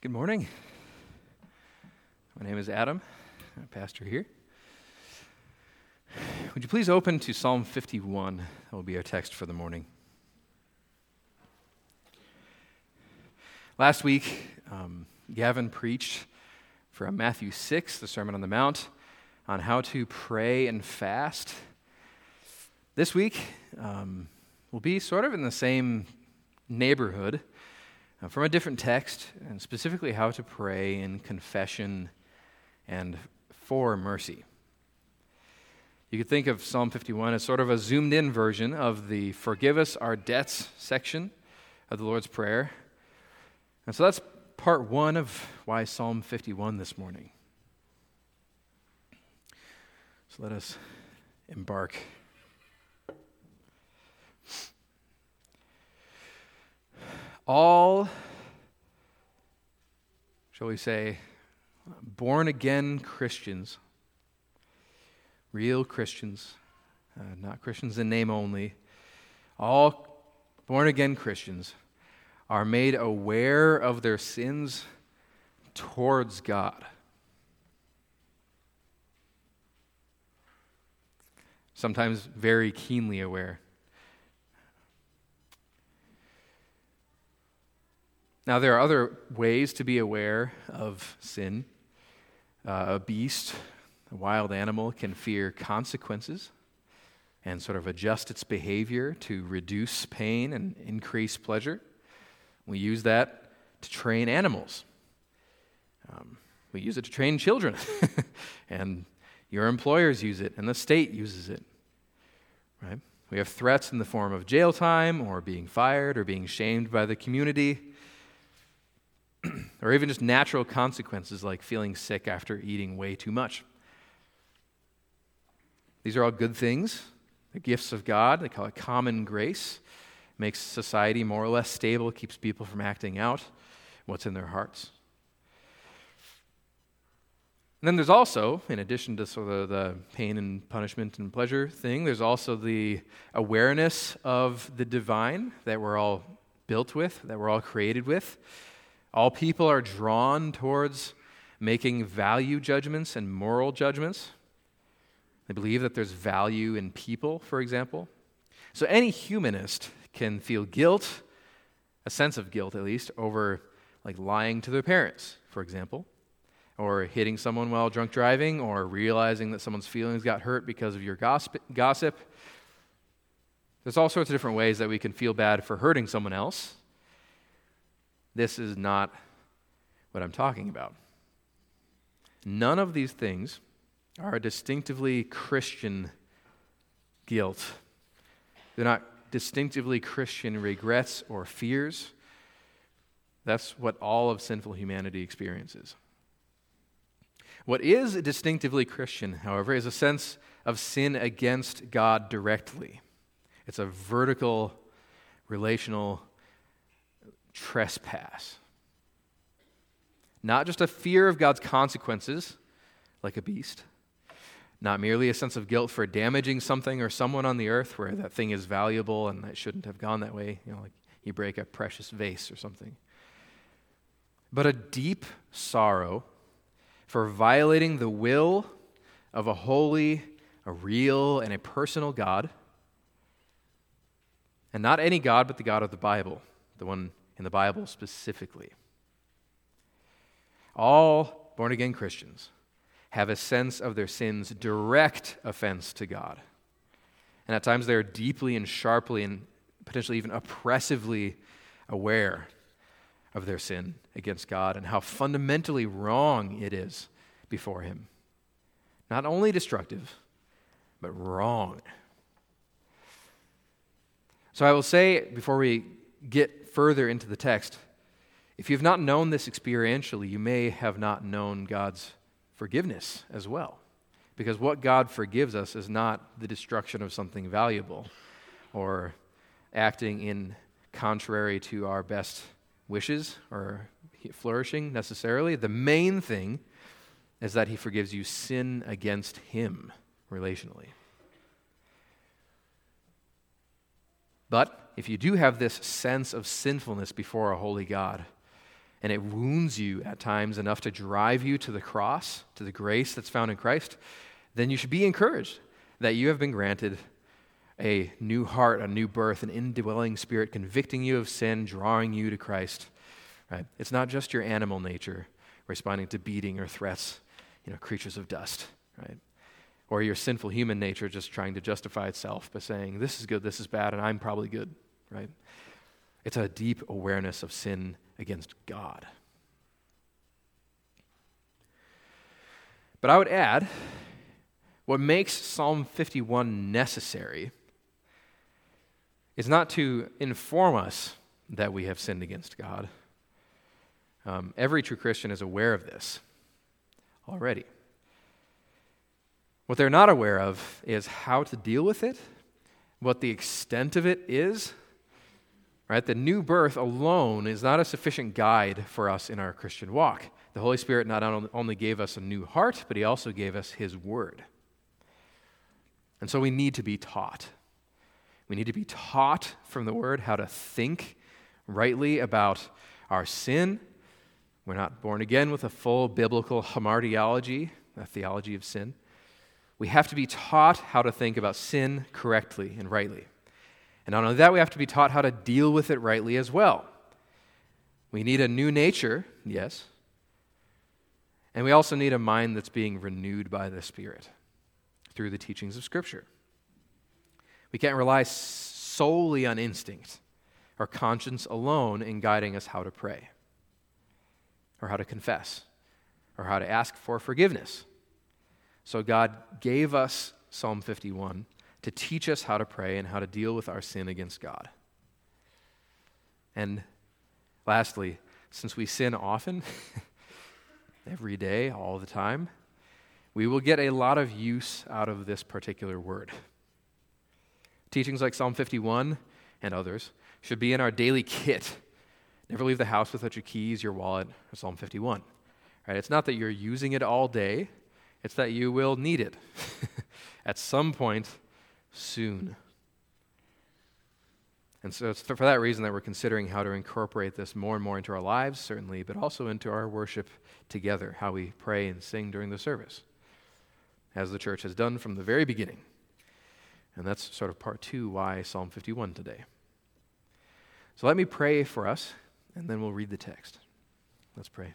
Good morning. My name is Adam. I'm a pastor here. Would you please open to Psalm 51? That will be our text for the morning. Last week, Gavin preached from Matthew 6, the Sermon on the Mount, on how to pray and fast. This week, we'll be sort of in the same neighborhood, from a different text, and specifically how to pray in confession and for mercy. You could think of Psalm 51 as sort of a zoomed-in version of the forgive us our debts section of the Lord's Prayer. And so that's part one of why Psalm 51 this morning. So let us embark. All, shall we say, born-again Christians, real Christians, not Christians in name only, all born-again Christians are made aware of their sins towards God. Sometimes very keenly aware. Now, there are other ways to be aware of sin. A beast, a wild animal, can fear consequences and sort of adjust its behavior to reduce pain and increase pleasure. We use that to train animals. We use it to train children. And your employers use it, and the state uses it. Right? We have threats in the form of jail time or being fired or being shamed by the community. Or even just natural consequences like feeling sick after eating way too much. These are all good things. They're gifts of God. They call it common grace. Makes society more or less stable, keeps people from acting out what's in their hearts. And then there's also, in addition to sort of the pain and punishment and pleasure thing, there's also the awareness of the divine that we're all built with, that we're all created with. All people are drawn towards making value judgments and moral judgments. They believe that there's value in people, for example. So any humanist can feel guilt, a sense of guilt at least, over like lying to their parents, for example, or hitting someone while drunk driving, or realizing that someone's feelings got hurt because of your gossip. There's all sorts of different ways that we can feel bad for hurting someone else. This is not what I'm talking about. None of these things are a distinctively Christian guilt. They're not distinctively Christian regrets or fears. That's what all of sinful humanity experiences. What is distinctively Christian, however, is a sense of sin against God directly. It's a vertical, relational trespass. Not just a fear of God's consequences, like a beast. Not merely a sense of guilt for damaging something or someone on the earth where that thing is valuable and it shouldn't have gone that way, like you break a precious vase or something. But a deep sorrow for violating the will of a holy, a real, and a personal God. And not any God, but the God of the Bible, the one in the Bible specifically. All born-again Christians have a sense of their sin's direct offense to God. And at times they are deeply and sharply and potentially even oppressively aware of their sin against God and how fundamentally wrong it is before Him. Not only destructive, but wrong. So I will say, before we get further into the text, if you've not known this experientially, you may have not known God's forgiveness as well. Because what God forgives us is not the destruction of something valuable or acting in contrary to our best wishes or flourishing necessarily. The main thing is that He forgives you sin against Him relationally. But if you do have this sense of sinfulness before a holy God, and it wounds you at times enough to drive you to the cross, to the grace that's found in Christ, then you should be encouraged that you have been granted a new heart, a new birth, an indwelling spirit convicting you of sin, drawing you to Christ. Right? It's not just your animal nature responding to beating or threats, creatures of dust, right? Or your sinful human nature just trying to justify itself by saying, this is good, this is bad, and I'm probably good, right? It's a deep awareness of sin against God. But I would add, what makes Psalm 51 necessary is not to inform us that we have sinned against God. Every true Christian is aware of this already. What they're not aware of is how to deal with it, what the extent of it is. Right? The new birth alone is not a sufficient guide for us in our Christian walk. The Holy Spirit not only gave us a new heart, but He also gave us His Word. And so we need to be taught. We need to be taught from the Word how to think rightly about our sin. We're not born again with a full biblical hamartiology, a theology of sin. We have to be taught how to think about sin correctly and rightly. And not only that, we have to be taught how to deal with it rightly as well. We need a new nature, yes. And we also need a mind that's being renewed by the Spirit through the teachings of Scripture. We can't rely solely on instinct or conscience alone in guiding us how to pray, or how to confess, or how to ask for forgiveness. So God gave us Psalm 51 to teach us how to pray and how to deal with our sin against God. And lastly, since we sin often, every day, all the time, we will get a lot of use out of this particular word. Teachings like Psalm 51 and others should be in our daily kit. Never leave the house without your keys, your wallet, or Psalm 51. Right? It's not that you're using it all day. It's that you will need it at some point soon. And so it's for that reason that we're considering how to incorporate this more and more into our lives, certainly, but also into our worship together, how we pray and sing during the service, as the church has done from the very beginning. And that's sort of part 2, why Psalm 51 today. So let me pray for us, and then we'll read the text. Let's pray.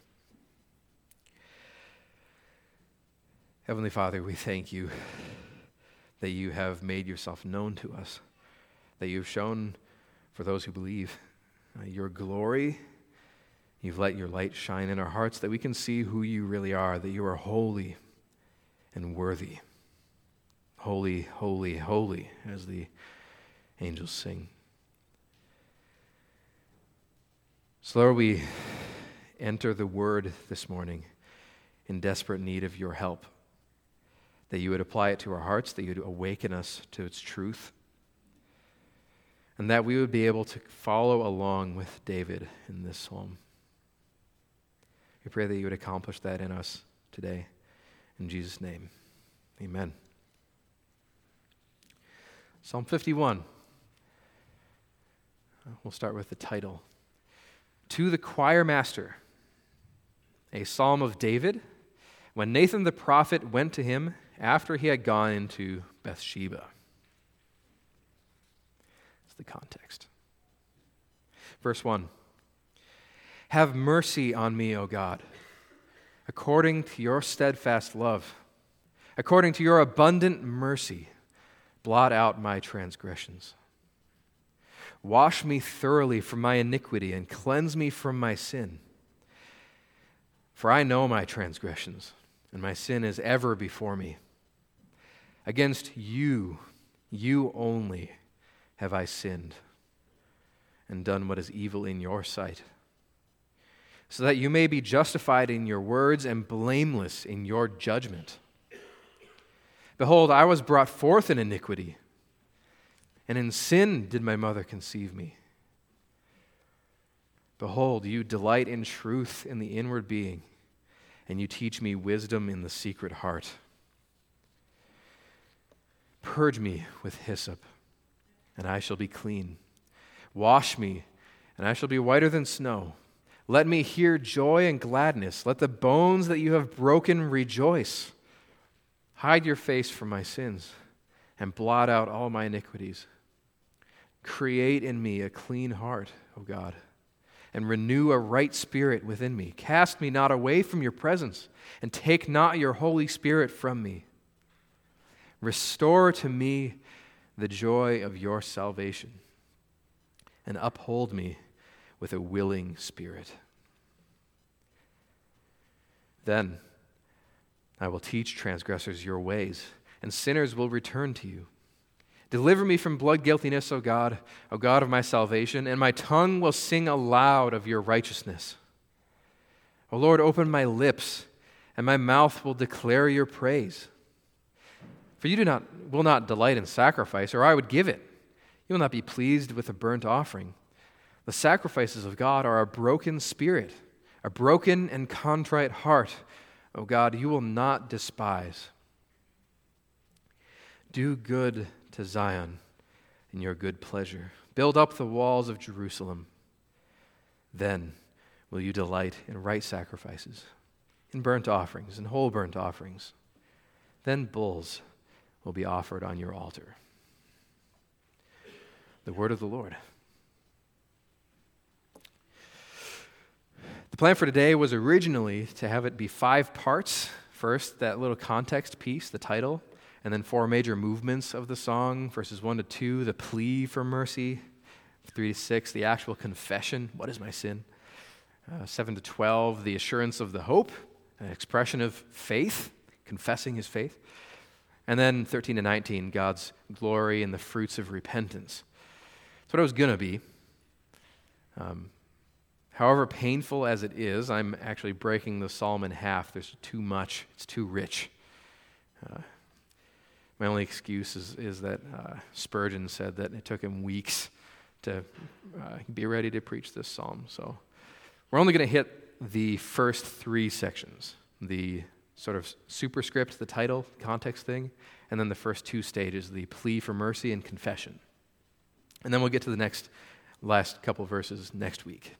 Heavenly Father, we thank you that you have made yourself known to us, that you've shown for those who believe your glory. You've let your light shine in our hearts that we can see who you really are, that you are holy and worthy. Holy, holy, holy, as the angels sing. So Lord, we enter the word this morning in desperate need of your help, that you would apply it to our hearts, that you would awaken us to its truth, and that we would be able to follow along with David in this psalm. We pray that you would accomplish that in us today. In Jesus' name, amen. Psalm 51. We'll start with the title. To the choir master, a psalm of David, when Nathan the prophet went to him after he had gone into Bathsheba. That's the context. Verse 1. Have mercy on me, O God, according to your steadfast love. According to your abundant mercy, blot out my transgressions. Wash me thoroughly from my iniquity and cleanse me from my sin. For I know my transgressions, and my sin is ever before me. Against you, you only, have I sinned and done what is evil in your sight, so that you may be justified in your words and blameless in your judgment. Behold, I was brought forth in iniquity, and in sin did my mother conceive me. Behold, you delight in truth in the inward being, and you teach me wisdom in the secret heart. Purge me with hyssop, and I shall be clean. Wash me, and I shall be whiter than snow. Let me hear joy and gladness. Let the bones that you have broken rejoice. Hide your face from my sins and blot out all my iniquities. Create in me a clean heart, O God, and renew a right spirit within me. Cast me not away from your presence, and take not your Holy Spirit from me. Restore to me the joy of your salvation, and uphold me with a willing spirit. Then I will teach transgressors your ways, and sinners will return to you. Deliver me from blood guiltiness, O God of my salvation, and my tongue will sing aloud of your righteousness. O Lord, open my lips, and my mouth will declare your praise. For you will not delight in sacrifice, or I would give it. You will not be pleased with a burnt offering. The sacrifices of God are a broken spirit, a broken and contrite heart. O God, you will not despise. Do good to Zion in your good pleasure. Build up the walls of Jerusalem. Then will you delight in right sacrifices, in burnt offerings, and whole burnt offerings. Then bulls will be offered on your altar. The word of the Lord. The plan for today was originally to have it be 5 parts. First, that little context piece, the title, and then 4 major movements of the song, verses 1 to 2, the plea for mercy, 3 to 6, the actual confession, what is my sin, 7 to 12, the assurance of the hope, an expression of faith, confessing his faith, and then 13 to 19, God's glory and the fruits of repentance. That's what it was going to be. However painful as it is, I'm actually breaking the psalm in half. There's too much. It's too rich. My only excuse is that Spurgeon said that it took him weeks to be ready to preach this psalm. So we're only going to hit the first 3 sections, the sort of superscript, the title, context thing, and then the first 2 stages, the plea for mercy and confession. And then we'll get to the last couple verses next week.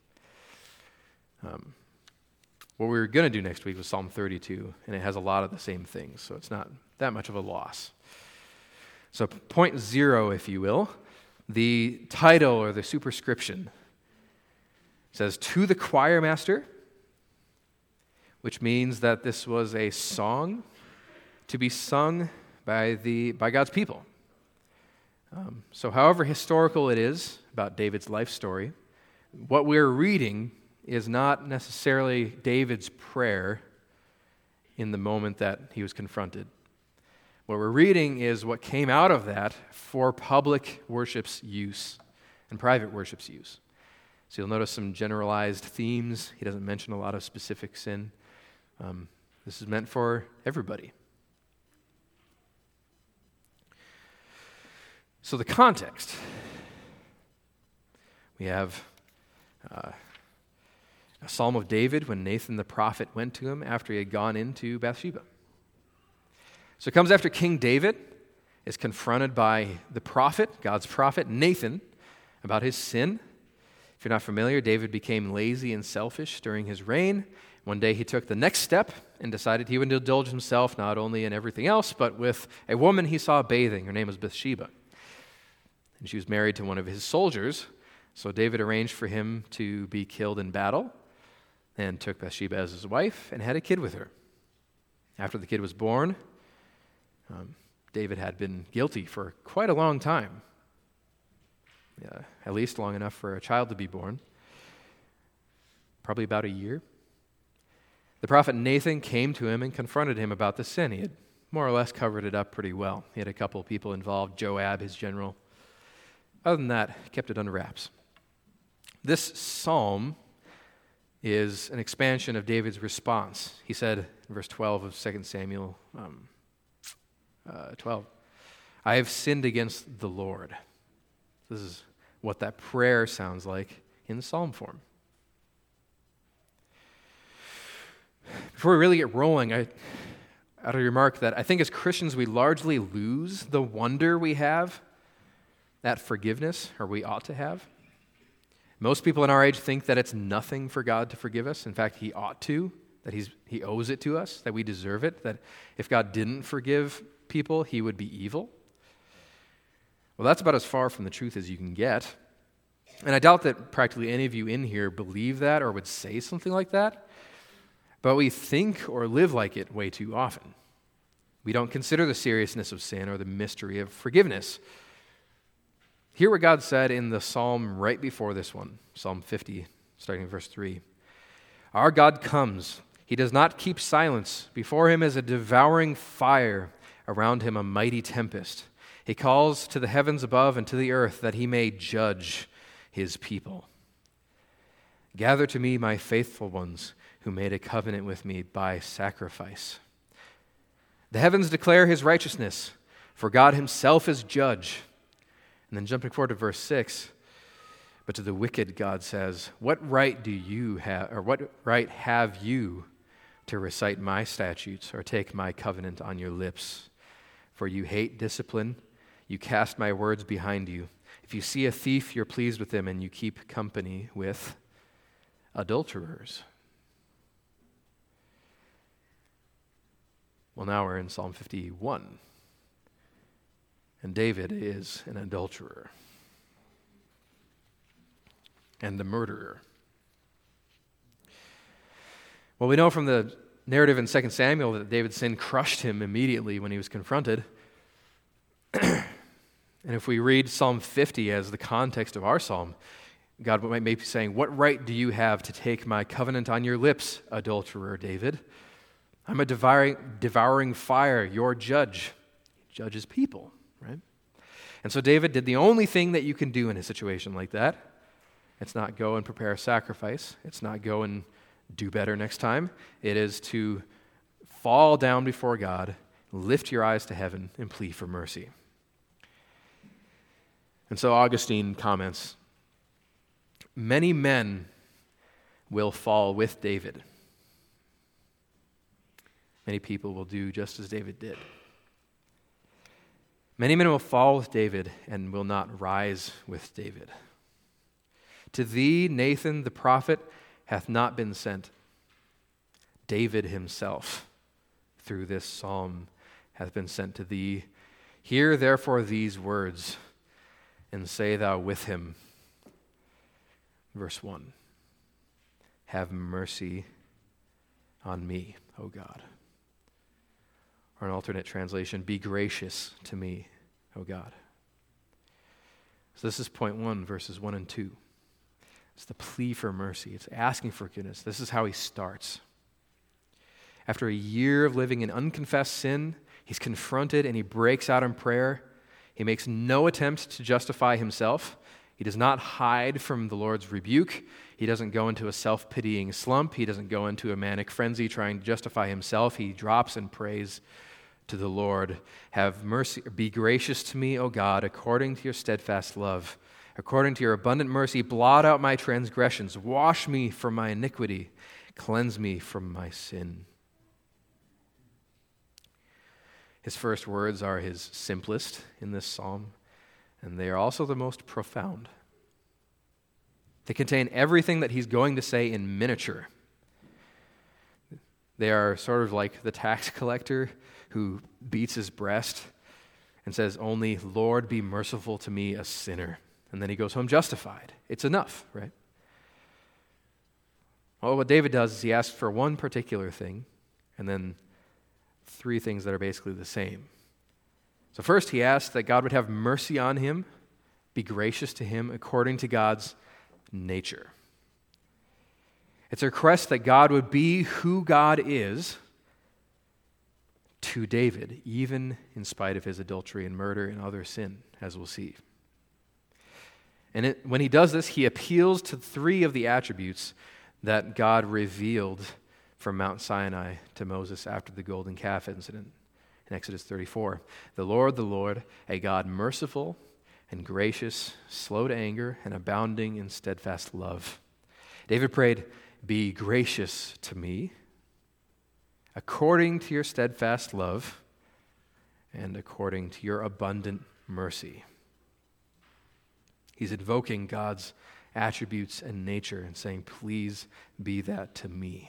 What we were going to do next week was Psalm 32, and it has a lot of the same things, so it's not that much of a loss. So point 0, if you will, the title or the superscription says, "To the choir master," which means that this was a song to be sung by God's people. So however historical it is about David's life story, what we're reading is not necessarily David's prayer in the moment that he was confronted. What we're reading is what came out of that for public worship's use and private worship's use. So you'll notice some generalized themes. He doesn't mention a lot of specific sin. This is meant for everybody. So the context. We have a psalm of David when Nathan the prophet went to him after he had gone into Bathsheba. So it comes after King David is confronted by the prophet, God's prophet, Nathan, about his sin. If you're not familiar, David became lazy and selfish during his reign. One day he took the next step and decided he would indulge himself not only in everything else, but with a woman he saw bathing. Her name was Bathsheba. And she was married to one of his soldiers. So David arranged for him to be killed in battle and took Bathsheba as his wife and had a kid with her. After the kid was born, David had been guilty for quite a long time, at least long enough for a child to be born, probably about a year. The prophet Nathan came to him and confronted him about the sin. He had more or less covered it up pretty well. He had a couple of people involved, Joab, his general. Other than that, he kept it under wraps. This psalm is an expansion of David's response. He said in verse 12 of 2 Samuel 12, "I have sinned against the Lord." This is what that prayer sounds like in psalm form. Before we really get rolling, I ought to remark that I think as Christians we largely lose the wonder we have at forgiveness, or we ought to have. Most people in our age think that it's nothing for God to forgive us. In fact, he ought to, that he owes it to us, that we deserve it, that if God didn't forgive people, he would be evil. Well, that's about as far from the truth as you can get. And I doubt that practically any of you in here believe that or would say something like that. But we think or live like it way too often. We don't consider the seriousness of sin or the mystery of forgiveness. Hear what God said in the psalm right before this one, Psalm 50, starting in verse 3. Our God comes. He does not keep silence. Before him is a devouring fire, around him a mighty tempest. He calls to the heavens above and to the earth that he may judge his people. Gather to me my faithful ones who made a covenant with me by sacrifice. The heavens declare his righteousness, for God himself is judge. And then jumping forward to verse 6, but to the wicked God says, what right do you have, or what right have you to recite my statutes or take my covenant on your lips? For you hate discipline, you cast my words behind you. If you see a thief, you're pleased with him, and you keep company with adulterers. Well, now we're in Psalm 51. And David is an adulterer and a murderer. Well, we know from the narrative in 2 Samuel that David's sin crushed him immediately when he was confronted. And if we read Psalm 50 as the context of our psalm, God might be saying, what right do you have to take my covenant on your lips, adulterer David? I'm a devouring fire, your judge. He judges people. Right? And so David did the only thing that you can do in a situation like that. It's not go and prepare a sacrifice. It's not go and do better next time. It is to fall down before God, lift your eyes to heaven, and plead for mercy. And so Augustine comments, many men will fall with David. Many people will do just as David did. Many men will fall with David and will not rise with David. To thee, Nathan the prophet, hath not been sent. David himself, through this psalm, hath been sent to thee. Hear therefore these words, and say thou with him. Verse 1. Have mercy on me, O God. Or an alternate translation, be gracious to me, O God. So this is point 1, verses 1 and 2. It's the plea for mercy. It's asking for forgiveness. This is how he starts. After a year of living in unconfessed sin, he's confronted and he breaks out in prayer. He makes no attempt to justify himself. He does not hide from the Lord's rebuke. He doesn't go into a self-pitying slump. He doesn't go into a manic frenzy trying to justify himself. He drops and prays to the Lord. Have mercy, be gracious to me, O God, according to your steadfast love. According to your abundant mercy, blot out my transgressions. Wash me from my iniquity. Cleanse me from my sin. His first words are his simplest in this psalm, and they are also the most profound. They contain everything that he's going to say in miniature. They are sort of like the tax collector who beats his breast and says, only, Lord, be merciful to me, a sinner. And then he goes home justified. It's enough, right? Well, what David does is he asks for one particular thing, and then 3 things that are basically the same. So first, he asks that God would have mercy on him, be gracious to him according to God's nature. It's a request that God would be who God is to David, even in spite of his adultery and murder and other sin, as we'll see. And when he does this, he appeals to 3 of the attributes that God revealed from Mount Sinai to Moses after the golden calf incident in Exodus 34. The Lord, a God merciful and gracious, slow to anger, and abounding in steadfast love. David prayed, be gracious to me, according to your steadfast love, and according to your abundant mercy. He's invoking God's attributes and nature and saying, please be that to me.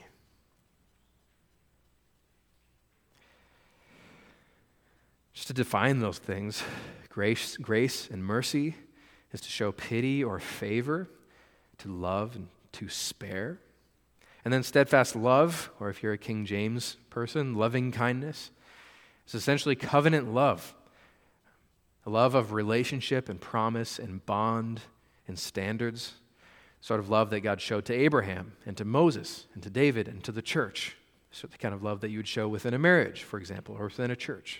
Just to define those things, grace and mercy is to show pity or favor, to love and to spare. And then steadfast love, or if you're a King James person, loving kindness, is essentially covenant love. A love of relationship and promise and bond and standards. Sort of love that God showed to Abraham and to Moses and to David and to the church. So the kind of love that you would show within a marriage, for example, or within a church.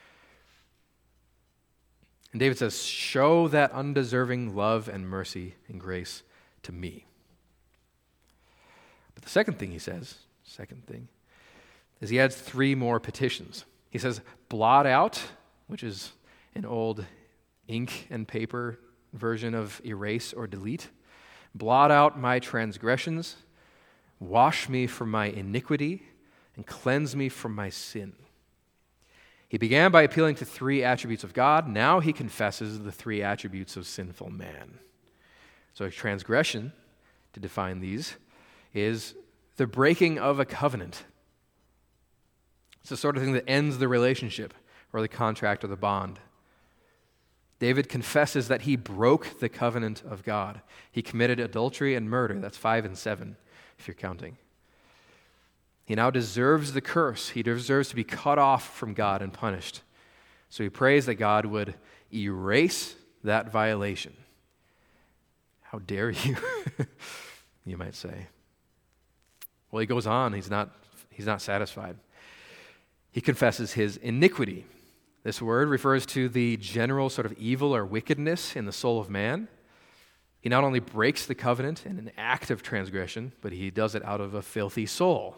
And David says, show that undeserving love and mercy and grace to me. But the second thing he says, is he adds 3 more petitions. He says, blot out, which is an old ink and paper version of erase or delete. Blot out my transgressions, wash me from my iniquity, and cleanse me from my sin. He began by appealing to 3 attributes of God. Now he confesses the 3 attributes of sinful man. So transgression, to define these, is the breaking of a covenant. It's the sort of thing that ends the relationship or the contract or the bond. David confesses that he broke the covenant of God. He committed adultery and murder. That's 5 and 7, if you're counting. He now deserves the curse. He deserves to be cut off from God and punished. So he prays that God would erase that violation. How dare you, you might say. Well, he goes on. He's not satisfied. He confesses his iniquity. This word refers to the general sort of evil or wickedness in the soul of man. He not only breaks the covenant in an act of transgression, but he does it out of a filthy soul.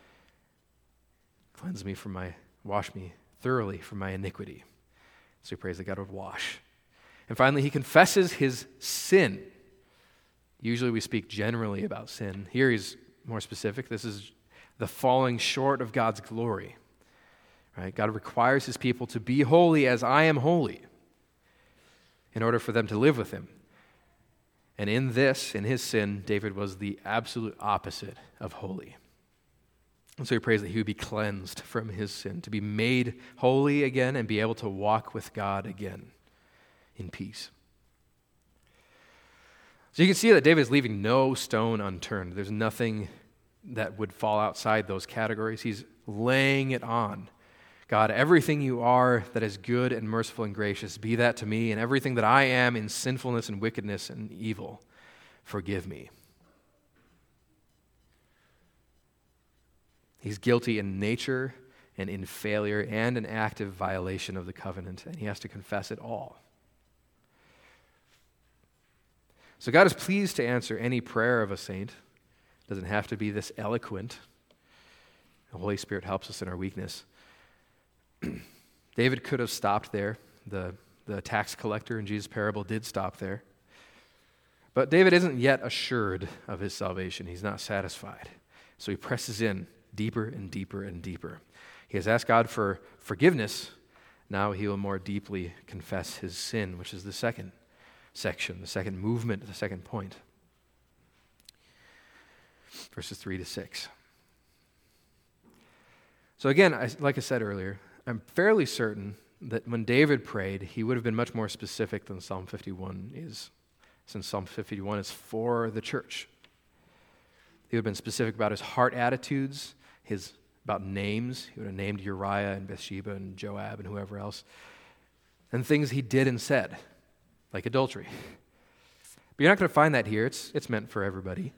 Wash me thoroughly from my iniquity. So he prays that God would wash. And finally, he confesses his sin. Usually we speak generally about sin. Here he's more specific. This is the falling short of God's glory. Right? God requires his people to be holy as I am holy in order for them to live with him. And in his sin, David was the absolute opposite of holy. And so he prays that he would be cleansed from his sin, to be made holy again and be able to walk with God again in peace. So you can see that David is leaving no stone unturned. There's nothing that would fall outside those categories. He's laying it on. God, everything you are that is good and merciful and gracious, be that to me, and everything that I am in sinfulness and wickedness and evil, forgive me. He's guilty in nature and in failure and an active violation of the covenant, and he has to confess it all. So God is pleased to answer any prayer of a saint. It doesn't have to be this eloquent. The Holy Spirit helps us in our weakness. David could have stopped there. The tax collector in Jesus' parable did stop there. But David isn't yet assured of his salvation. He's not satisfied. So he presses in deeper and deeper and deeper. He has asked God for forgiveness. Now he will more deeply confess his sin, which is the second section, the second movement, the second point. Verses 3 to 6. So again, like I said earlier, I'm fairly certain that when David prayed, he would have been much more specific than Psalm 51 is, since Psalm 51 is for the church. He would have been specific about his heart attitudes, about names. He would have named Uriah and Bathsheba and Joab and whoever else, and things he did and said, like adultery. But you're not going to find that here. It's meant for everybody.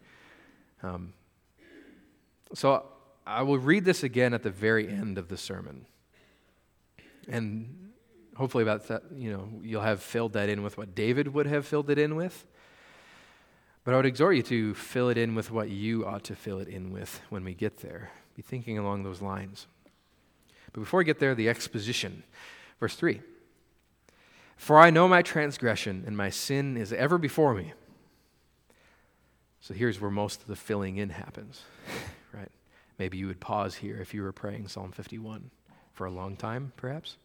So I will read this again at the very end of the sermon. And hopefully about that, you'll have filled that in with what David would have filled it in with. But I would exhort you to fill it in with what you ought to fill it in with when we get there. Be thinking along those lines. But before we get there, the exposition. Verse 3. For I know my transgression, and my sin is ever before me. So here's where most of the filling in happens, right? Maybe you would pause here if you were praying Psalm 51 for a long time, perhaps.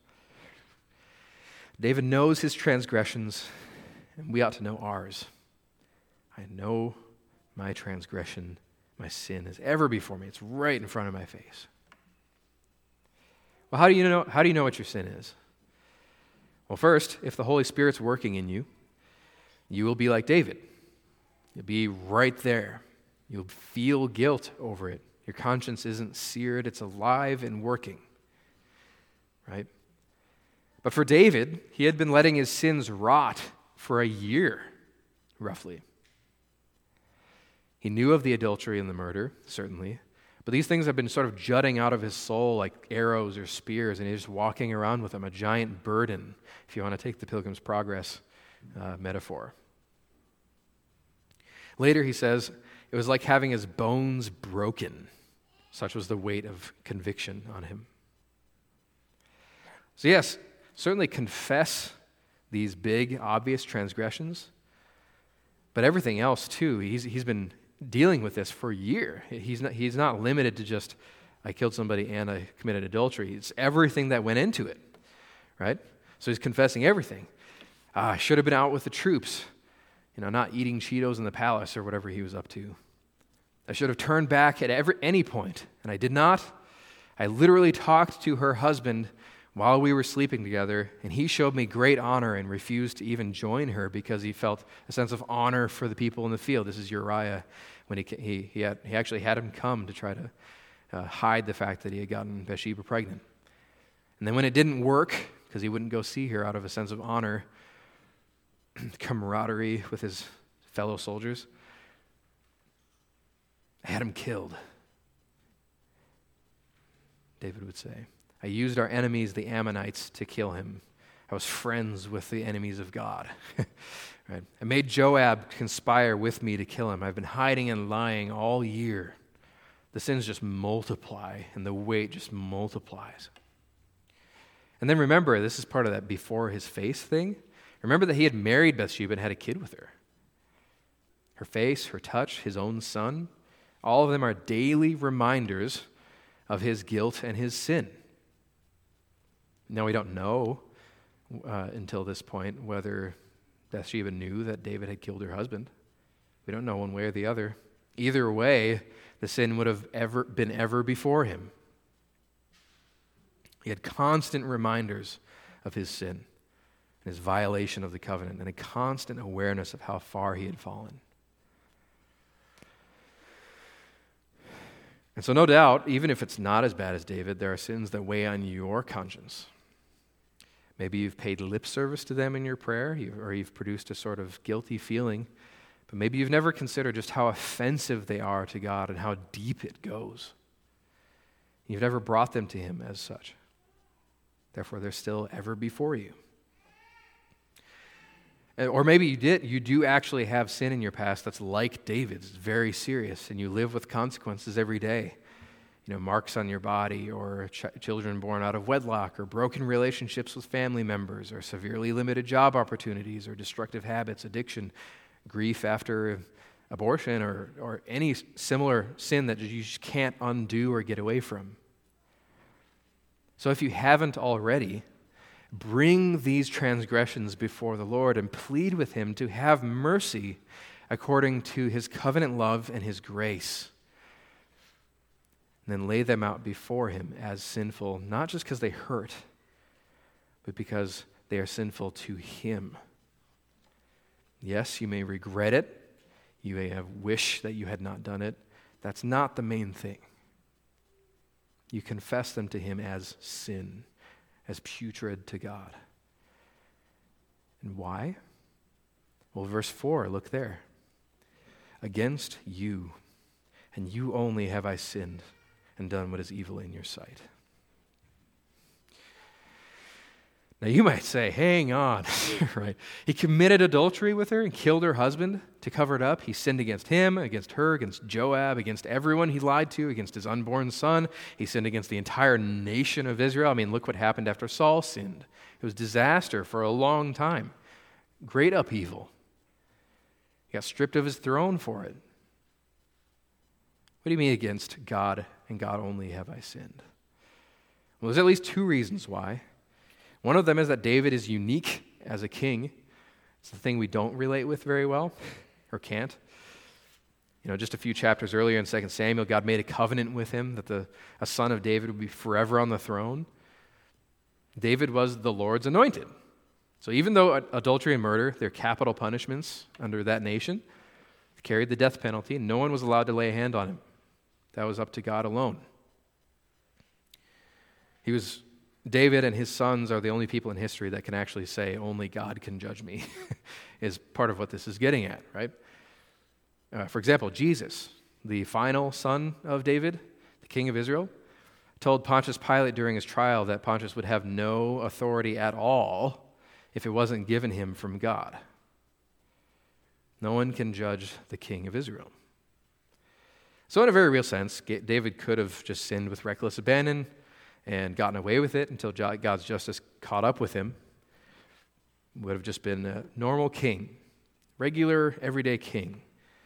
David knows his transgressions, and we ought to know ours. I know my transgression, my sin is ever before me. It's right in front of my face. Well, how do you know what your sin is? Well, first, if the Holy Spirit's working in you, you will be like David. You'll be right there. You'll feel guilt over it. Your conscience isn't seared, it's alive and working. Right? But for David, he had been letting his sins rot for a year, roughly. He knew of the adultery and the murder, certainly, but these things have been sort of jutting out of his soul like arrows or spears, and he's just walking around with them, a giant burden, if you want to take the Pilgrim's Progress metaphor. Later, he says, it was like having his bones broken. Such was the weight of conviction on him. So yes, certainly confess these big, obvious transgressions, but everything else too. He's been dealing with this for a year. He's not limited to just, I killed somebody and I committed adultery. It's everything that went into it, right? So he's confessing everything. I should have been out with the troops, not eating Cheetos in the palace or whatever he was up to. I should have turned back at any point, and I did not. I literally talked to her husband while we were sleeping together, and he showed me great honor and refused to even join her because he felt a sense of honor for the people in the field. This is Uriah when he actually had him come to try to hide the fact that he had gotten Bathsheba pregnant. And then when it didn't work, because he wouldn't go see her out of a sense of honor, camaraderie with his fellow soldiers, I had him killed. David would say, I used our enemies, the Ammonites, to kill him. I was friends with the enemies of God. Right? I made Joab conspire with me to kill him. I've been hiding and lying all year. The sins just multiply, and the weight just multiplies. And then remember, this is part of that before his face thing. Remember that he had married Bathsheba and had a kid with her. Her face, her touch, his own son, all of them are daily reminders of his guilt and his sin. Now, we don't know until this point whether Bathsheba knew that David had killed her husband. We don't know one way or the other. Either way, the sin would have been ever before him. He had constant reminders of his sin and his violation of the covenant, and a constant awareness of how far he had fallen. And so no doubt, even if it's not as bad as David, there are sins that weigh on your conscience. Maybe you've paid lip service to them in your prayer, or you've produced a sort of guilty feeling, but maybe you've never considered just how offensive they are to God and how deep it goes. You've never brought them to him as such. Therefore, they're still ever before you. Or maybe you do actually have sin in your past that's like David's. It's very serious, and you live with consequences every day. Marks on your body, or children born out of wedlock, or broken relationships with family members, or severely limited job opportunities, or destructive habits, addiction, grief after abortion, or any similar sin that you just can't undo or get away from. So if you haven't already, bring these transgressions before the Lord and plead with him to have mercy according to his covenant love and his grace. And then lay them out before him as sinful, not just because they hurt, but because they are sinful to him. Yes, you may regret it. You may have wished that you had not done it. That's not the main thing. You confess them to him as sin, as putrid to God. And why? Well, verse 4, look there. Against you, and you only have I sinned and done what is evil in your sight. Now you might say, hang on, right? He committed adultery with her and killed her husband to cover it up. He sinned against him, against her, against Joab, against everyone he lied to, against his unborn son. He sinned against the entire nation of Israel. I mean, look what happened after Saul sinned. It was disaster for a long time. Great upheaval. He got stripped of his throne for it. What do you mean against God and God only have I sinned? Well, there's at least two reasons why. One of them is that David is unique as a king. It's the thing we don't relate with very well, or can't. Just a few chapters earlier in 2 Samuel, God made a covenant with him that a son of David would be forever on the throne. David was the Lord's anointed. So even though adultery and murder, they're capital punishments under that nation, carried the death penalty, no one was allowed to lay a hand on him. That was up to God alone. David and his sons are the only people in history that can actually say, only God can judge me, is part of what this is getting at, right? For example, Jesus, the final son of David, the king of Israel, told Pontius Pilate during his trial that Pontius would have no authority at all if it wasn't given him from God. No one can judge the king of Israel. So in a very real sense, David could have just sinned with reckless abandon and gotten away with it until God's justice caught up with him. Would have just been a normal king, regular, everyday king.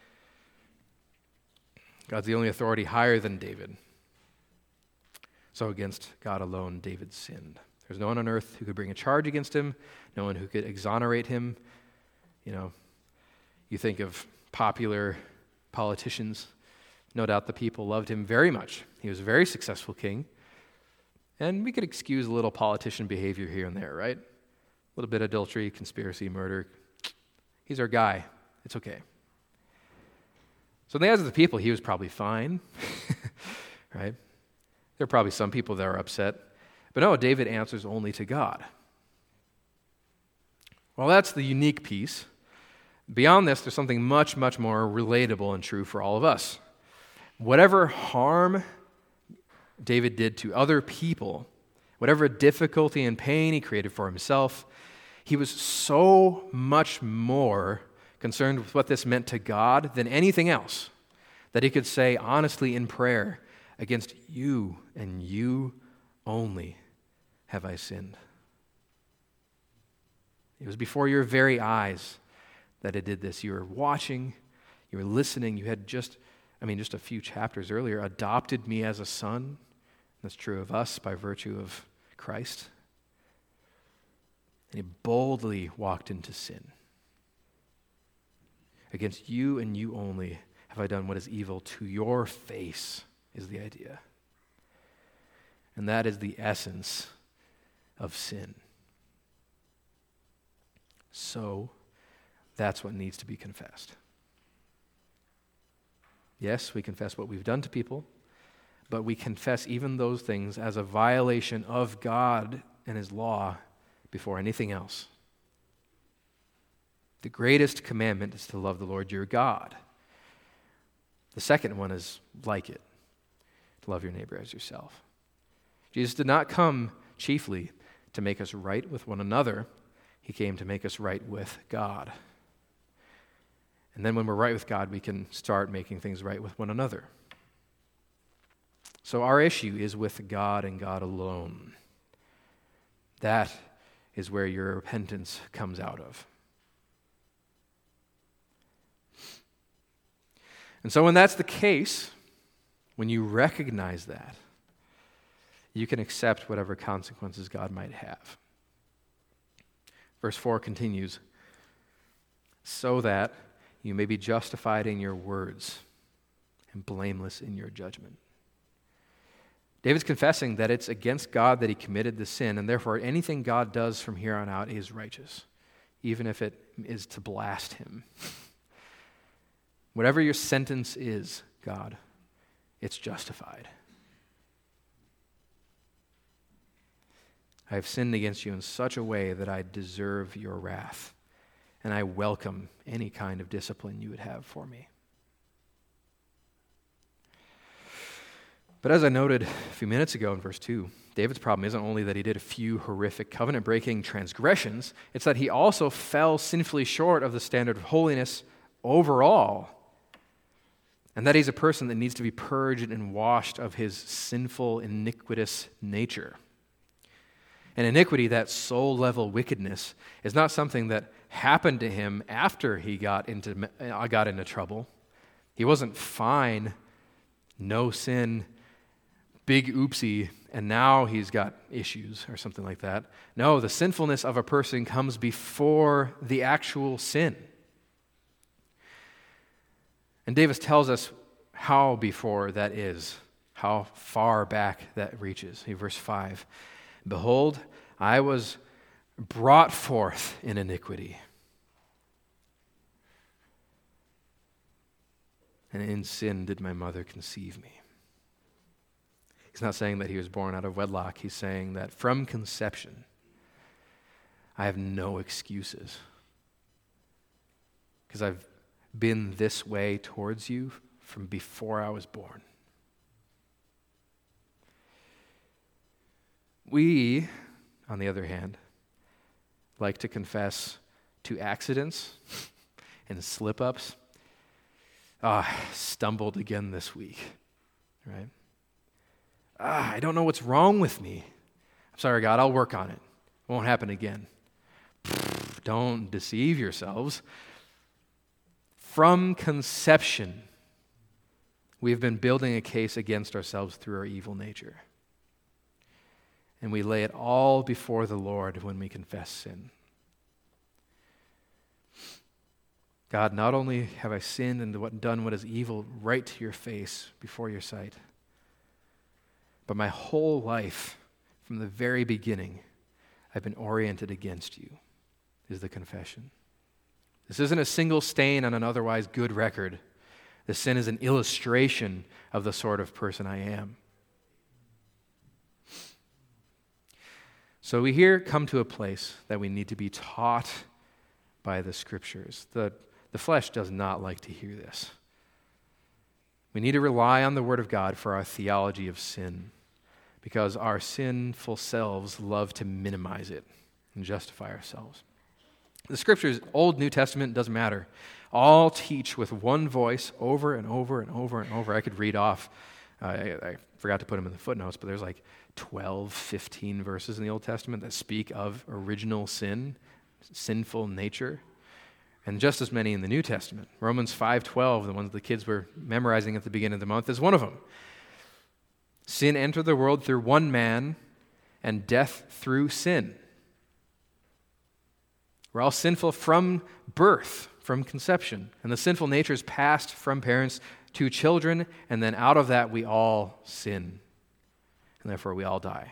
God's the only authority higher than David. So against God alone, David sinned. There's no one on earth who could bring a charge against him, no one who could exonerate him. You think of popular politicians. No doubt the people loved him very much. He was a very successful king. And we could excuse a little politician behavior here and there, right? A little bit of adultery, conspiracy, murder. He's our guy. It's okay. So in the eyes of the people, he was probably fine, right? There are probably some people that are upset. But no, David answers only to God. Well, that's the unique piece. Beyond this, there's something much, much more relatable and true for all of us. Whatever harm David did to other people, whatever difficulty and pain he created for himself, he was so much more concerned with what this meant to God than anything else that he could say honestly in prayer, against you and you only have I sinned. It was before your very eyes that I did this. You were watching, you were listening, you had just a few chapters earlier, adopted me as a son. That's true of us by virtue of Christ. And he boldly walked into sin. Against you and you only have I done what is evil to your face, is the idea. And that is the essence of sin. So, that's what needs to be confessed. Yes, we confess what we've done to people, but we confess even those things as a violation of God and His law before anything else. The greatest commandment is to love the Lord your God. The second one is like it, to love your neighbor as yourself. Jesus did not come chiefly to make us right with one another. He came to make us right with God. And then when we're right with God, we can start making things right with one another. So our issue is with God and God alone. That is where your repentance comes out of. And so when that's the case, when you recognize that, you can accept whatever consequences God might have. Verse 4 continues, so that you may be justified in your words and blameless in your judgment. David's confessing that it's against God that he committed the sin, and therefore anything God does from here on out is righteous, even if it is to blast him. Whatever your sentence is, God, it's justified. I have sinned against you in such a way that I deserve your wrath, and I welcome any kind of discipline you would have for me. But as I noted a few minutes ago in verse 2, David's problem isn't only that he did a few horrific covenant-breaking transgressions, it's that he also fell sinfully short of the standard of holiness overall, and that he's a person that needs to be purged and washed of his sinful, iniquitous nature. And iniquity, that soul-level wickedness, is not something that happened to him after he got into trouble. He wasn't fine, no sin, big oopsie, and now he's got issues or something like that. No, the sinfulness of a person comes before the actual sin. And Davis tells us how before that is, how far back that reaches. Verse 5, "Behold, I was brought forth in iniquity, and in sin did my mother conceive me." He's not saying that he was born out of wedlock. He's saying that from conception, I have no excuses, because I've been this way towards you from before I was born. We, on the other hand, like to confess to accidents and slip-ups. Stumbled again this week, right? I don't know what's wrong with me. I'm sorry, God, I'll work on it. It won't happen again. Don't deceive yourselves. From conception, we've been building a case against ourselves through our evil nature. And we lay it all before the Lord when we confess sin. God, not only have I sinned and done what is evil right to your face before your sight, but my whole life, from the very beginning, I've been oriented against you, is the confession. This isn't a single stain on an otherwise good record. The sin is an illustration of the sort of person I am. So we here come to a place that we need to be taught by the Scriptures. The flesh does not like to hear this. We need to rely on the Word of God for our theology of sin, because our sinful selves love to minimize it and justify ourselves. The Scriptures, Old, New Testament, doesn't matter. All teach with one voice over and over and over and over. I could read off, I forgot to put them in the footnotes, but there's like 12, 15 verses in the Old Testament that speak of original sin, sinful nature, and just as many in the New Testament. Romans 5:12, the ones the kids were memorizing at the beginning of the month, is one of them. Sin entered the world through one man, and death through sin. We're all sinful from birth, from conception. And the sinful nature is passed from parents to children, and then out of that we all sin. And therefore we all die.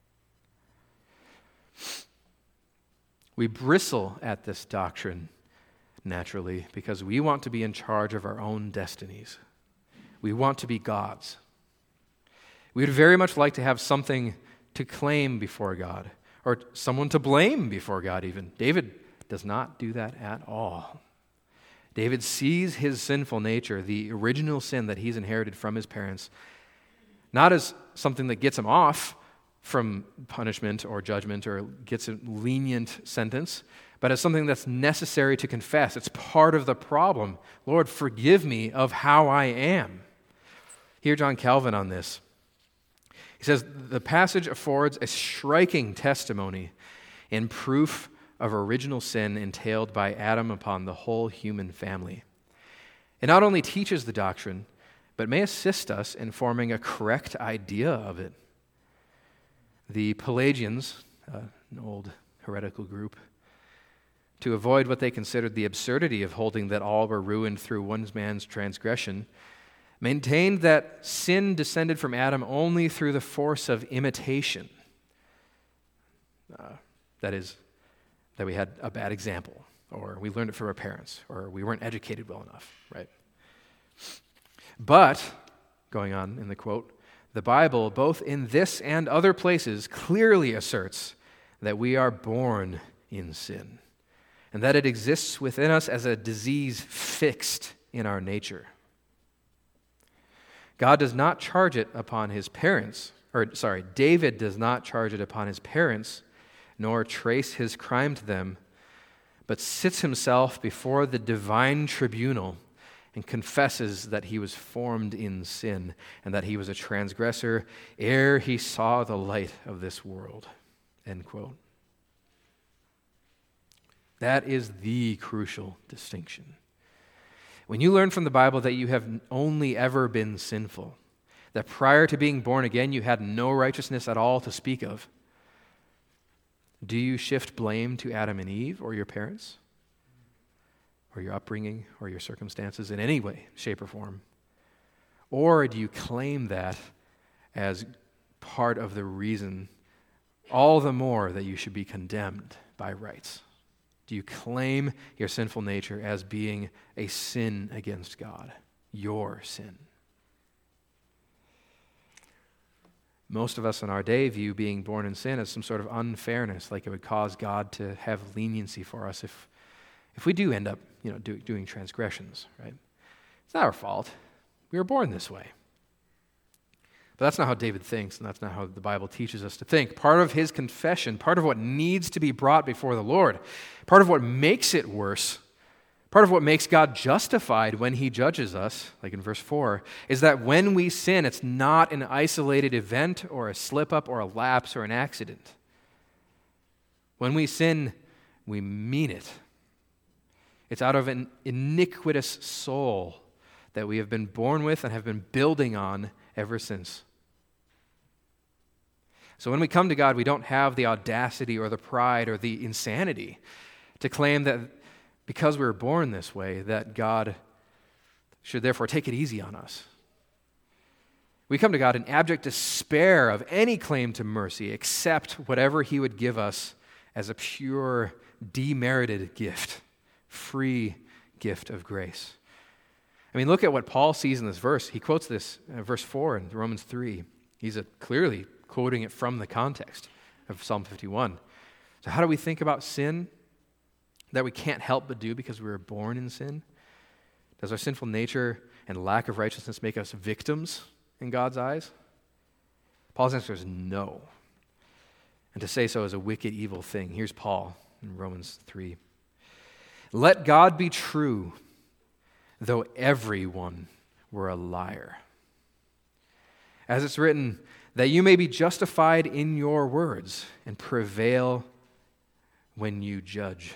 We bristle at this doctrine naturally because we want to be in charge of our own destinies. We want to be gods. We would very much like to have something to claim before God, or someone to blame before God even. David does not do that at all. David sees his sinful nature, the original sin that he's inherited from his parents, not as something that gets him off from punishment or judgment or gets a lenient sentence, but as something that's necessary to confess. It's part of the problem. Lord, forgive me of how I am. Hear John Calvin on this. He says, the passage affords a striking testimony in proof of original sin entailed by Adam upon the whole human family. It not only teaches the doctrine, but may assist us in forming a correct idea of it. The Pelagians, an old heretical group, to avoid what they considered the absurdity of holding that all were ruined through one man's transgression, maintained that sin descended from Adam only through the force of imitation. That is, that we had a bad example, or we learned it from our parents, or we weren't educated well enough, right? But, going on in the quote, the Bible, both in this and other places, clearly asserts that we are born in sin, and that it exists within us as a disease fixed in our nature. God does not charge it upon his parents, David does not charge it upon his parents, nor trace his crime to them, but sits himself before the divine tribunal and confesses that he was formed in sin and that he was a transgressor ere he saw the light of this world. End quote. That is the crucial distinction. When you learn from the Bible that you have only ever been sinful, that prior to being born again you had no righteousness at all to speak of, do you shift blame to Adam and Eve or your parents? or your upbringing or your circumstances in any way, shape, or form? Or do you claim that as part of the reason all the more that you should be condemned by rights? Do you claim your sinful nature as being a sin against God, your sin? Most of us in our day view being born in sin as some sort of unfairness, like it would cause God to have leniency for us if we do end up, doing transgressions, right? It's not our fault. We were born this way. But that's not how David thinks, and that's not how the Bible teaches us to think. Part of his confession, part of what needs to be brought before the Lord, part of what makes it worse, part of what makes God justified when he judges us, like in verse 4, is that when we sin, it's not an isolated event or a slip-up or a lapse or an accident. When we sin, we mean it. It's out of an iniquitous soul that we have been born with and have been building on ever since. So when we come to God, we don't have the audacity or the pride or the insanity to claim that because we were born this way, that God should therefore take it easy on us. We come to God in abject despair of any claim to mercy except whatever he would give us as a pure, demerited gift, free gift of grace. I mean, look at what Paul sees in this verse. He quotes this verse 4 in Romans 3. He's clearly quoting it from the context of Psalm 51. So how do we think about sin that we can't help but do because we were born in sin? Does our sinful nature and lack of righteousness make us victims in God's eyes? Paul's answer is no. And to say so is a wicked, evil thing. Here's Paul in Romans 3. Let God be true, though everyone were a liar. As it's written, that you may be justified in your words and prevail when you judge.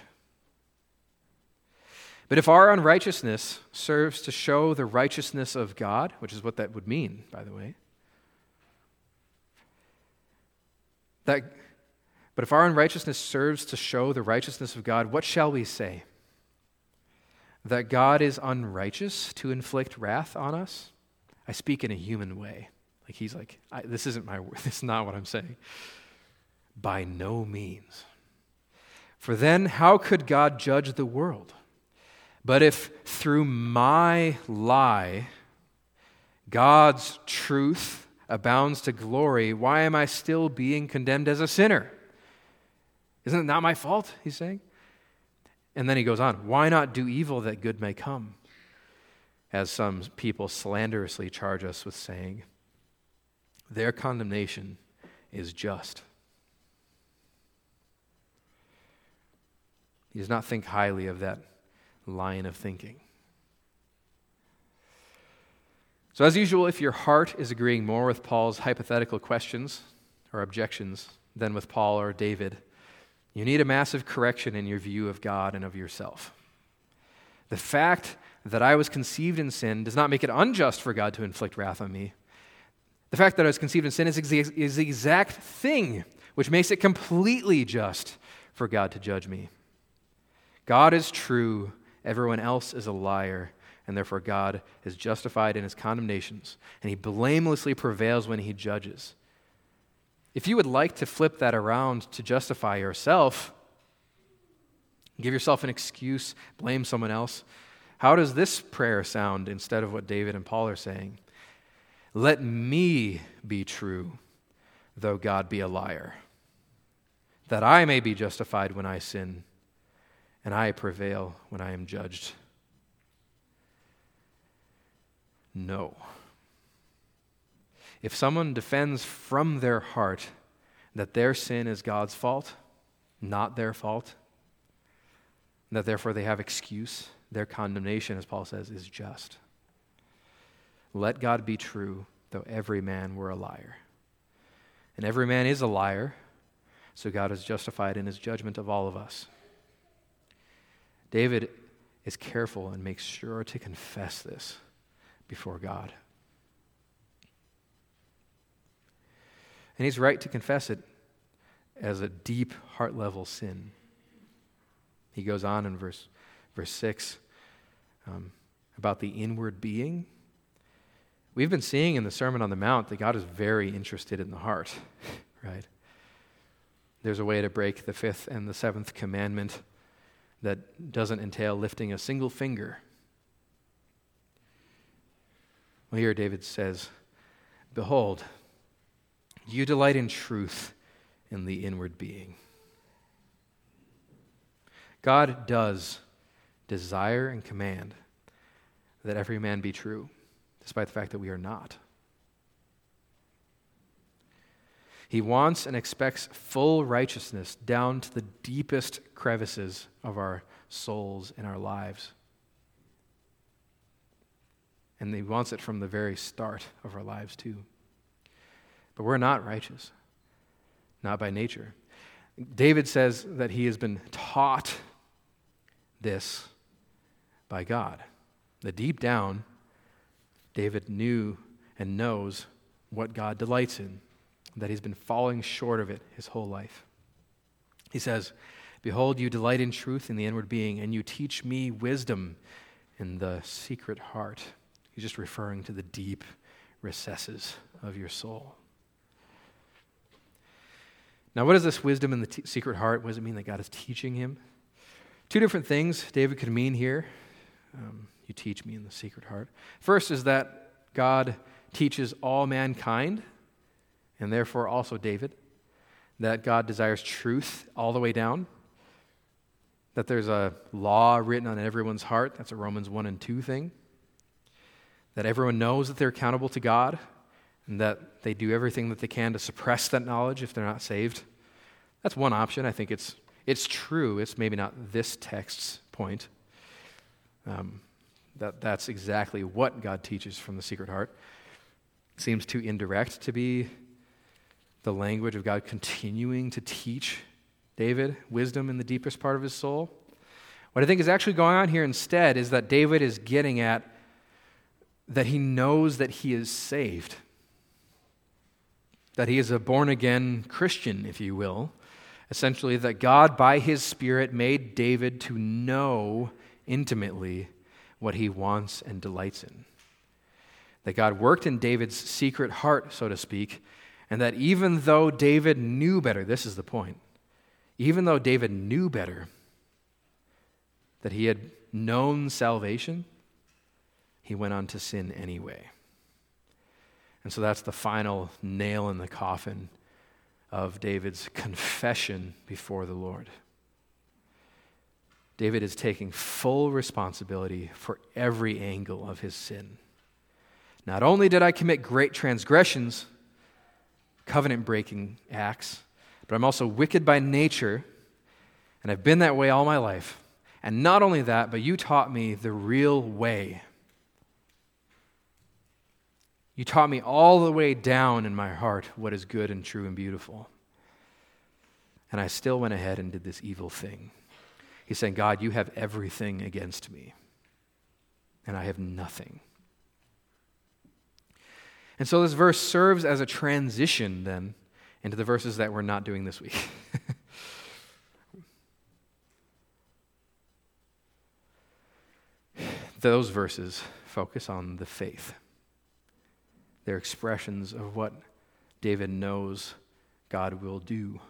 But if our unrighteousness serves to show the righteousness of God, which is what that would mean, by the way, but if our unrighteousness serves to show the righteousness of God, what shall we say? That God is unrighteous to inflict wrath on us? I speak in a human way. Like he's like, this isn't my word. This is not what I'm saying. By no means. For then how could God judge the world? But if through my lie God's truth abounds to glory, why am I still being condemned as a sinner? Isn't it not my fault, he's saying? And then he goes on, why not do evil that good may come? As some people slanderously charge us with saying, their condemnation is just. He does not think highly of that line of thinking. So as usual, if your heart is agreeing more with Paul's hypothetical questions or objections than with Paul or David, you need a massive correction in your view of God and of yourself. The fact that I was conceived in sin does not make it unjust for God to inflict wrath on me. The fact that I was conceived in sin is the exact thing which makes it completely just for God to judge me. God is true, everyone else is a liar, and therefore God is justified in his condemnations, and he blamelessly prevails when he judges. If you would like to flip that around to justify yourself, give yourself an excuse, blame someone else, how does this prayer sound instead of what David and Paul are saying? Let me be true, though God be a liar, that I may be justified when I sin, and I prevail when I am judged. No. If someone defends from their heart that their sin is God's fault, not their fault, that therefore they have excuse, their condemnation, as Paul says, is just. Let God be true, though every man were a liar. And every man is a liar, so God is justified in his judgment of all of us. David is careful and makes sure to confess this before God. And he's right to confess it as a deep heart-level sin. He goes on in verse 6, about the inward being. We've been seeing in the Sermon on the Mount that God is very interested in the heart, right? There's a way to break the 5th and the 7th commandment that doesn't entail lifting a single finger. Well, here David says, "Behold, you delight in truth in the inward being." God does desire and command that every man be true, despite the fact that we are not. He wants and expects full righteousness down to the deepest crevices of our souls and our lives. And he wants it from the very start of our lives too. But we're not righteous, not by nature. David says that he has been taught this by God. That deep down, David knew and knows what God delights in, that he's been falling short of it his whole life. He says, "Behold, you delight in truth in the inward being, and you teach me wisdom in the secret heart." He's just referring to the deep recesses of your soul. Now, what is this wisdom in the secret heart? What does it mean that God is teaching him? Two different things David could mean here. You teach me in the secret heart. First is that God teaches all mankind, and therefore also David, that God desires truth all the way down, that there's a law written on everyone's heart. That's a Romans 1 and 2 thing. That everyone knows that they're accountable to God, and that they do everything that they can to suppress that knowledge if they're not saved. That's one option. I think it's true. It's maybe not this text's point. That's exactly what God teaches from the secret heart. It seems too indirect to be the language of God continuing to teach David wisdom in the deepest part of his soul. What I think is actually going on here instead is that David is getting at that he knows that he is saved, that he is a born-again Christian, if you will. Essentially, that God, by his Spirit, made David to know intimately what he wants and delights in. That God worked in David's secret heart, so to speak, and that even though David knew better, this is the point, even though David knew better, that he had known salvation, he went on to sin anyway. And so that's the final nail in the coffin of David's confession before the Lord. David is taking full responsibility for every angle of his sin. Not only did I commit great transgressions, covenant-breaking acts, but I'm also wicked by nature, and I've been that way all my life. And not only that, but you taught me the real way. You taught me all the way down in my heart what is good and true and beautiful. And I still went ahead and did this evil thing. He's saying, God, you have everything against me, and I have nothing. And so this verse serves as a transition then into the verses that we're not doing this week. Those verses focus on the faith. They're expressions of what David knows God will do.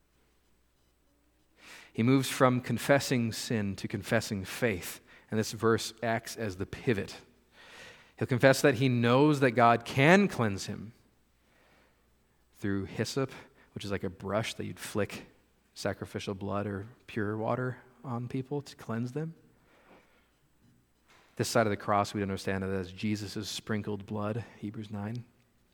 He moves from confessing sin to confessing faith, and this verse acts as the pivot. He'll confess that he knows that God can cleanse him through hyssop, which is like a brush that you'd flick sacrificial blood or pure water on people to cleanse them. This side of the cross, we understand it as Jesus' sprinkled blood, Hebrews 9.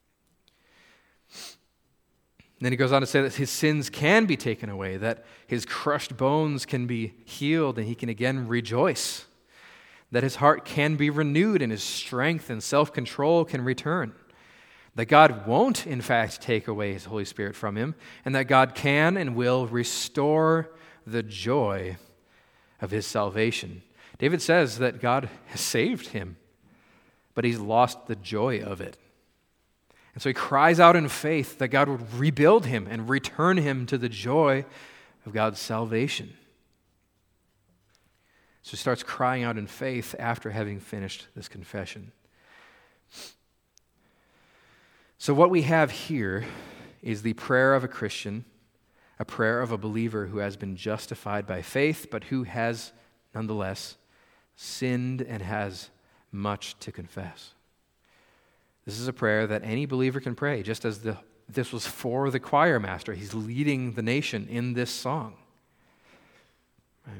Then he goes on to say that his sins can be taken away, that his crushed bones can be healed, and he can again rejoice, that his heart can be renewed, and his strength and self-control can return, that God won't, in fact, take away his Holy Spirit from him, and that God can and will restore the joy of his salvation. David says that God has saved him, but he's lost the joy of it. And so he cries out in faith that God would rebuild him and return him to the joy of God's salvation. So he starts crying out in faith after having finished this confession. So what we have here is the prayer of a Christian, a prayer of a believer who has been justified by faith, but who has, nonetheless, sinned and has much to confess. This is a prayer that any believer can pray, just as this was for the choir master. He's leading the nation in this song. Right?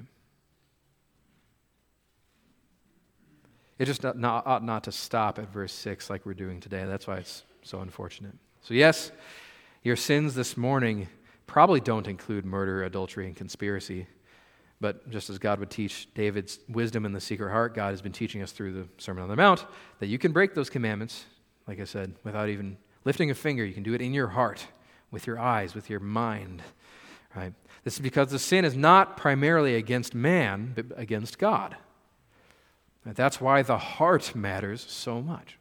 It just ought not to stop at verse 6 like we're doing today. That's why it's so unfortunate. So yes, your sins this morning probably don't include murder, adultery, and conspiracy. But just as God would teach David's wisdom in the secret heart, God has been teaching us through the Sermon on the Mount that you can break those commandments, like I said, without even lifting a finger. You can do it in your heart, with your eyes, with your mind. Right? This is because the sin is not primarily against man, but against God. And that's why the heart matters so much.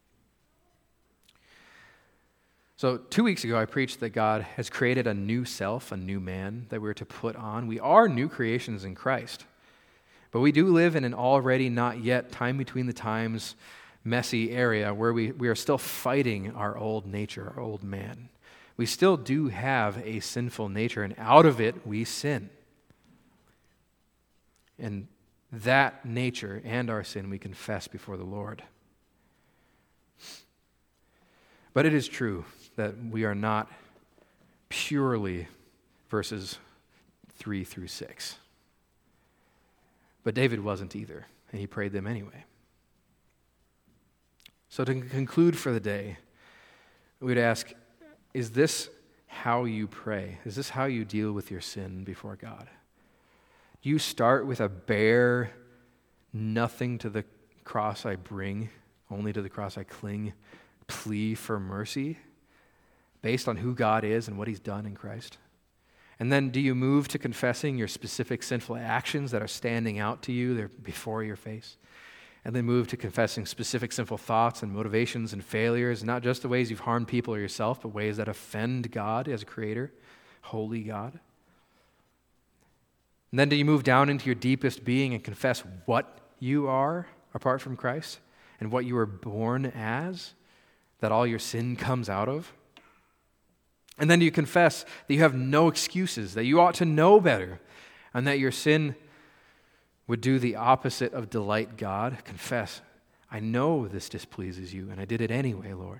So 2 weeks ago, I preached that God has created a new self, a new man that we're to put on. We are new creations in Christ. But we do live in an already not yet, time between the times, messy area where we are still fighting our old nature, our old man. We still do have a sinful nature, and out of it we sin. And that nature and our sin we confess before the Lord. But it is true that we are not purely verses 3 through 6. But David wasn't either, and he prayed them anyway. So to conclude for the day, we would ask, is this how you pray? Is this how you deal with your sin before God? Do you start with a bare, nothing to the cross I bring, only to the cross I cling, plea for mercy, based on who God is and what he's done in Christ? And then do you move to confessing your specific sinful actions that are standing out to you, they're before your face? And then move to confessing specific sinful thoughts and motivations and failures, not just the ways you've harmed people or yourself, but ways that offend God as a creator, holy God? And then do you move down into your deepest being and confess what you are apart from Christ and what you were born as, that all your sin comes out of? And then do you confess that you have no excuses, that you ought to know better, and that your sin would do the opposite of delight God? Confess, I know this displeases you, and I did it anyway, Lord.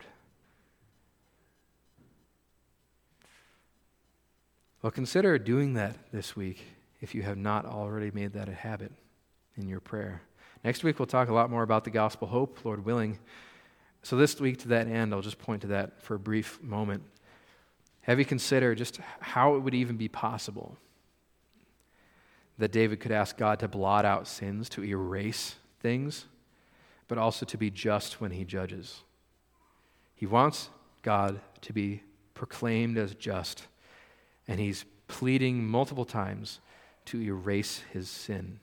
Well, consider doing that this week if you have not already made that a habit in your prayer. Next week, we'll talk a lot more about the gospel hope, Lord willing. So this week, to that end, I'll just point to that for a brief moment. Have you considered just how it would even be possible that David could ask God to blot out sins, to erase things, but also to be just when he judges? He wants God to be proclaimed as just, and he's pleading multiple times to erase his sin.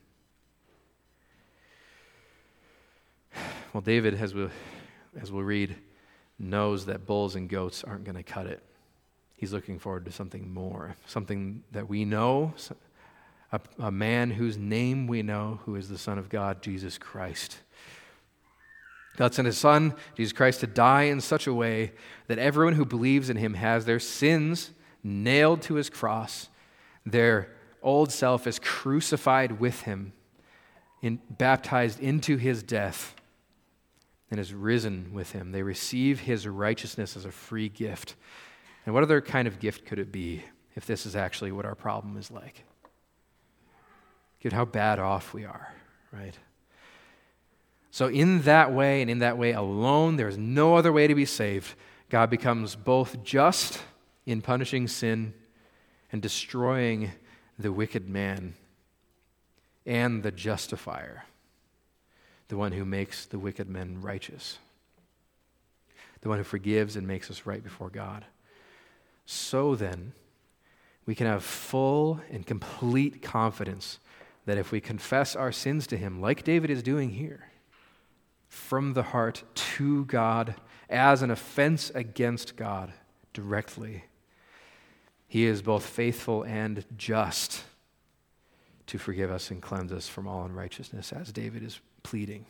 Well, David, as we'll read, knows that bulls and goats aren't going to cut it. He's looking forward to something more, something that we know, a man whose name we know, who is the Son of God, Jesus Christ. God sent his Son, Jesus Christ, to die in such a way that everyone who believes in him has their sins nailed to his cross. Their old self is crucified with him, baptized into his death, and is risen with him. They receive his righteousness as a free gift. And what other kind of gift could it be if this is actually what our problem is like? Given how bad off we are, right? So in that way, and in that way alone, there is no other way to be saved. God becomes both just in punishing sin and destroying the wicked man, and the justifier, the one who makes the wicked men righteous, the one who forgives and makes us right before God. So then, we can have full and complete confidence that if we confess our sins to him, like David is doing here, from the heart to God, as an offense against God directly, he is both faithful and just to forgive us and cleanse us from all unrighteousness, as David is pleading.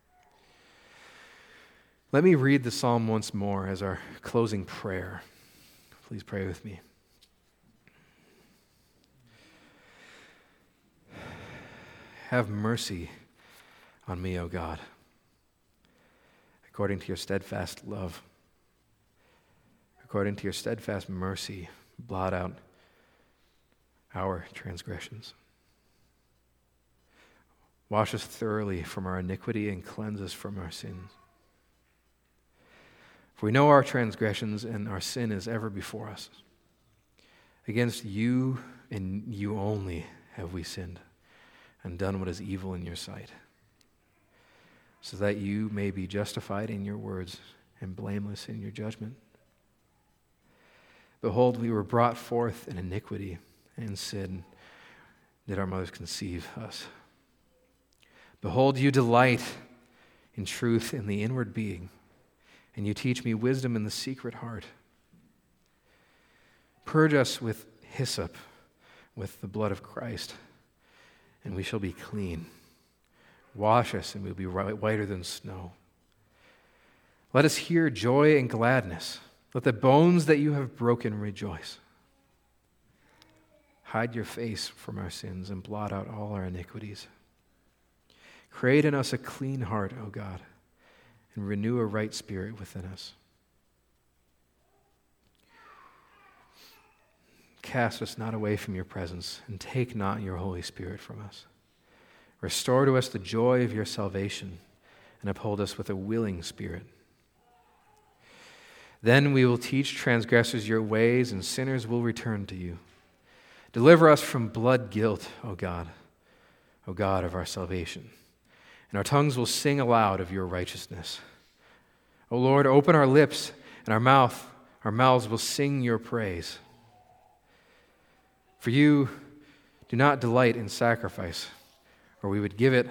Let me read the psalm once more as our closing prayer. Please pray with me. Have mercy on me, O God, according to your steadfast love. According to your steadfast mercy, blot out our transgressions. Wash us thoroughly from our iniquity and cleanse us from our sins. For we know our transgressions, and our sin is ever before us. Against you and you only have we sinned and done what is evil in your sight, so that you may be justified in your words and blameless in your judgment. Behold, we were brought forth in iniquity, and in sin did our mothers conceive us. Behold, you delight in truth in the inward being, and you teach me wisdom in the secret heart. Purge us with hyssop, with the blood of Christ, and we shall be clean. Wash us, and we'll be whiter than snow. Let us hear joy and gladness. Let the bones that you have broken rejoice. Hide your face from our sins and blot out all our iniquities. Create in us a clean heart, O God, and renew a right spirit within us. Cast us not away from your presence, and take not your Holy Spirit from us. Restore to us the joy of your salvation, and uphold us with a willing spirit. Then we will teach transgressors your ways, and sinners will return to you. Deliver us from blood guilt, O God of our salvation. And our tongues will sing aloud of your righteousness. O Lord, open our lips, and our mouths will sing your praise. For you do not delight in sacrifice, or we would give it.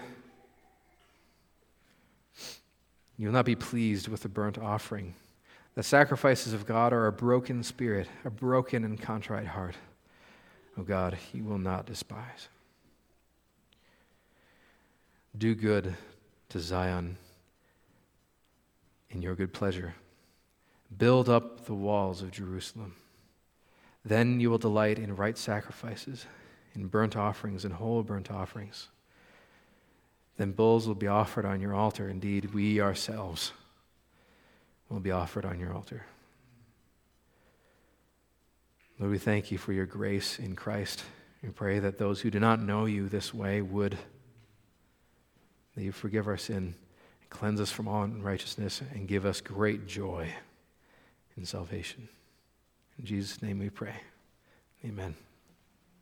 You will not be pleased with the burnt offering. The sacrifices of God are a broken spirit, a broken and contrite heart. O God, he will not despise. Do good to Zion in your good pleasure. Build up the walls of Jerusalem. Then you will delight in right sacrifices, in burnt offerings and whole burnt offerings. Then bulls will be offered on your altar. Indeed, we ourselves will be offered on your altar. Lord, we thank you for your grace in Christ. We pray that those who do not know you this way would, that you forgive our sin, cleanse us from all unrighteousness, and give us great joy in salvation. In Jesus' name we pray. Amen.